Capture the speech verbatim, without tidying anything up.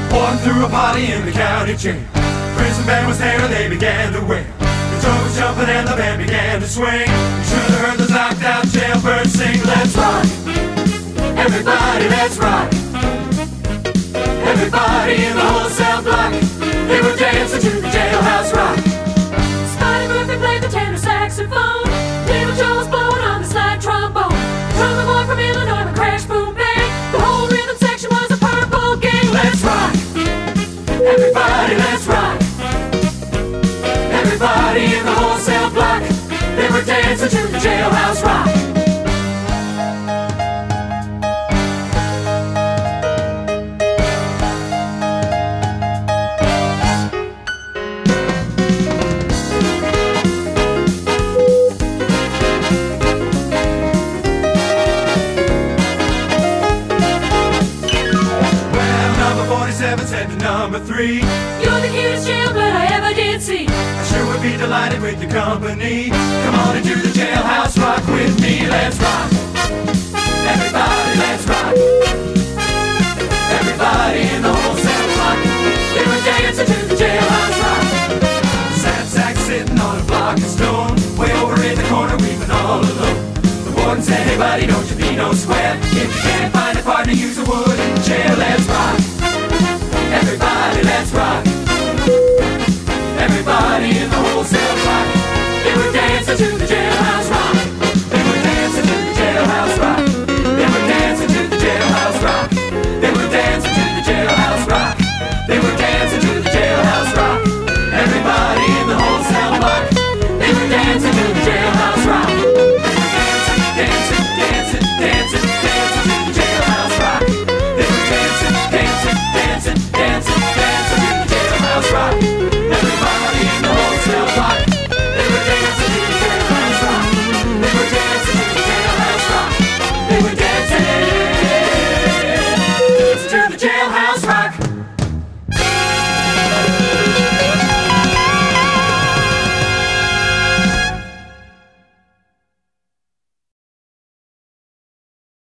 Walking through a party in the county jail. Prison band was there and they began to wail. The drum was jumping and the band began to swing. You should have heard those knocked out jailbirds sing. Let's rock, everybody, let's rock. Everybody in the whole cell block, they were dancing to the jailhouse rock. Spotty Murphy played the tenor saxophone. Little Joe was blowing on the slide trombone. Drummer boy from Illinois would crash, boom, bang. The whole rhythm section was a purple gang. Let's rock, everybody, let's rock. Everybody in the whole cell block, they were dancing to the jailhouse rock. forty-seven said to number three, you're the cutest jailbird I ever did see. I sure would be delighted with your company. Come on and do the jailhouse rock with me. Let's rock, everybody, let's rock. Everybody in the whole cell block, they were dancing to the jailhouse rock. Sad sack sitting on a block of stone, way over in the corner weeping all alone. The warden said, hey buddy, don't you be no square. If you can't find a partner, use a wooden chair. Let's rock,